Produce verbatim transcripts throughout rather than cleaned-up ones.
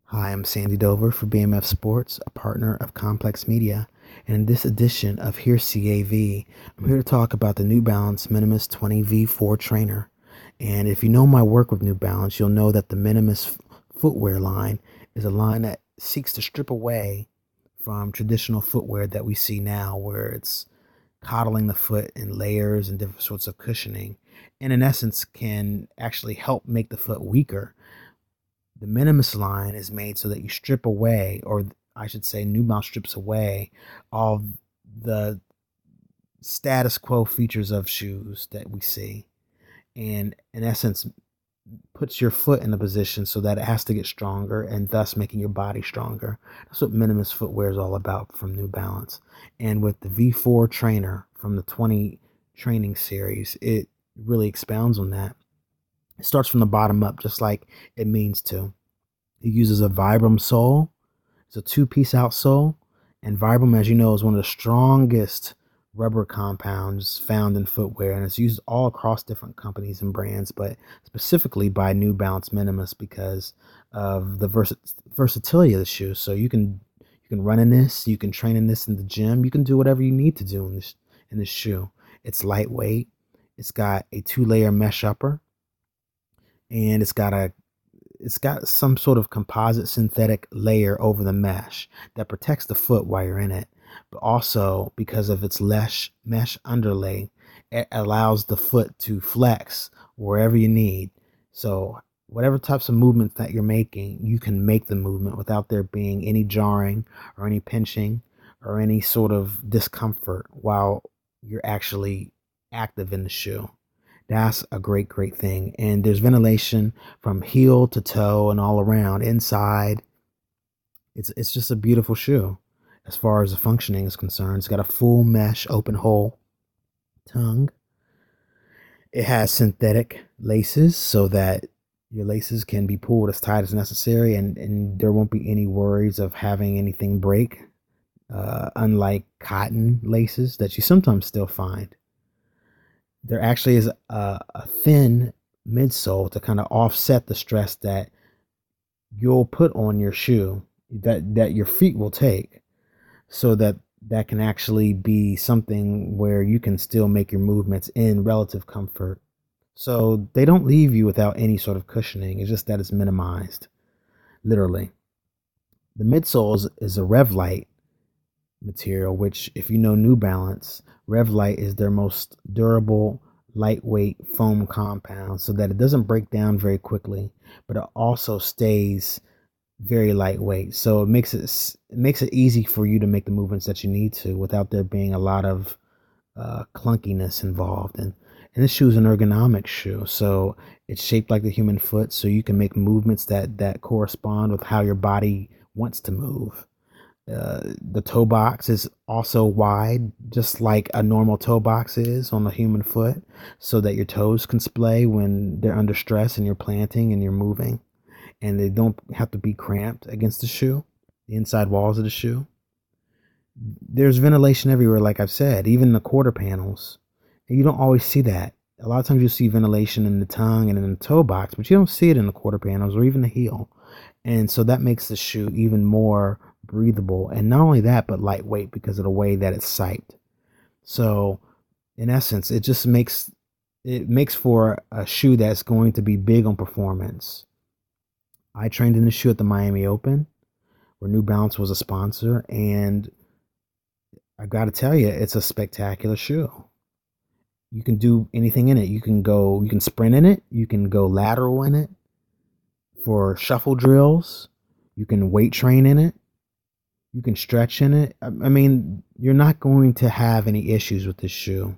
Hi, I'm Sandy Dover for B M F Sports, a partner of Complex Media. And in this edition of Here's C A V, I'm here to talk about the New Balance Minimus twenty V four trainer. And if you know my work with New Balance, you'll know that the Minimus footwear line is a line that seeks to strip away from traditional footwear that we see now, where it's coddling the foot in layers and different sorts of cushioning, and in essence can actually help make the foot weaker. The Minimus line is made so that you strip away, or I should say, New Balance strips away all the status quo features of shoes that we see, and in essence, puts your foot in a position so that it has to get stronger, and thus making your body stronger. That's what Minimus footwear is all about from New Balance. And with the V four trainer from the twenty training series, it really expounds on that. It starts from the bottom up, just like it means to. It uses a Vibram sole. It's a two-piece outsole. And Vibram, as you know, is one of the strongest rubber compounds found in footwear. And it's used all across different companies and brands, but specifically by New Balance Minimus because of the vers- versatility of the shoe. So you can you can run in this, you can train in this in the gym, you can do whatever you need to do in this in this shoe. It's lightweight. It's got a two-layer mesh upper. And it's got a it's got some sort of composite synthetic layer over the mesh that protects the foot while you're in it. But also, because of its mesh mesh underlay, it allows the foot to flex wherever you need. So whatever types of movements that you're making, you can make the movement without there being any jarring or any pinching or any sort of discomfort while you're actually active in the shoe. That's a great, great thing. And there's ventilation from heel to toe and all around, inside. It's it's just a beautiful shoe as far as the functioning is concerned. It's got a full mesh open hole tongue. It has synthetic laces so that your laces can be pulled as tight as necessary, and, and there won't be any worries of having anything break, uh, unlike cotton laces that you sometimes still find. There actually is a, a thin midsole to kind of offset the stress that you'll put on your shoe, that that your feet will take, so that that can actually be something where you can still make your movements in relative comfort. So they don't leave you without any sort of cushioning. It's just that it's minimized, literally. The midsole is, is a Revlite material, which, if you know New Balance, Revlite is their most durable, lightweight foam compound, so that it doesn't break down very quickly, but it also stays very lightweight. So it makes it it makes it easy for you to make the movements that you need to without there being a lot of uh, clunkiness involved. And and this shoe is an ergonomic shoe, so it's shaped like the human foot, so you can make movements that that correspond with how your body wants to move. Uh, the toe box is also wide, just like a normal toe box is on the human foot, so that your toes can splay when they're under stress and you're planting and you're moving, and they don't have to be cramped against the shoe, the inside walls of the shoe. There's ventilation everywhere, like I've said, even the quarter panels. And you don't always see that. A lot of times you see ventilation in the tongue and in the toe box, but you don't see it in the quarter panels or even the heel. And so that makes the shoe even more breathable, and not only that, but lightweight because of the way that it's siped. So in essence, it just makes it makes for a shoe that's going to be big on performance. I trained in the shoe at the Miami Open, where New Balance was a sponsor, and I got to tell you, it's a spectacular shoe. You can do anything in it. You can go, you can sprint in it. You can go lateral in it for shuffle drills. You can weight train in it. You can stretch in it. I mean, you're not going to have any issues with this shoe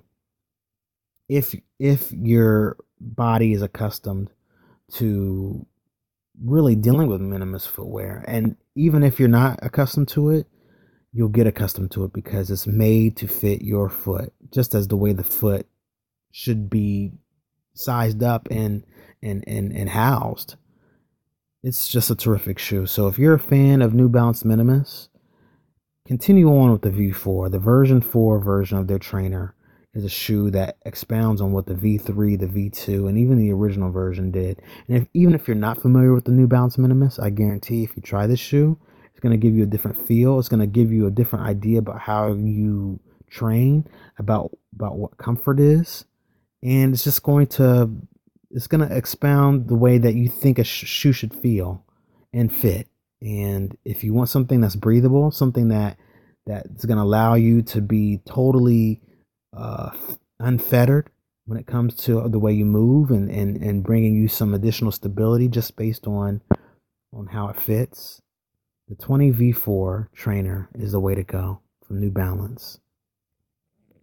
if if your body is accustomed to really dealing with Minimus footwear. And even if you're not accustomed to it, you'll get accustomed to it because it's made to fit your foot, just as the way the foot should be sized up and and and, and housed. It's just a terrific shoe. So if you're a fan of New Balance Minimus, continue on with the V four. The version four version of their trainer is a shoe that expounds on what the V three, the V two, and even the original version did. And if, even if you're not familiar with the New Balance Minimus, I guarantee if you try this shoe, it's going to give you a different feel. It's going to give you a different idea about how you train, about about what comfort is, and it's just going to it's going to expound the way that you think a sh- shoe should feel and fit. And if you want something that's breathable, something that that's going to allow you to be totally uh, unfettered when it comes to the way you move, and, and, and bringing you some additional stability just based on on how it fits, the twenty V four trainer is the way to go from New Balance.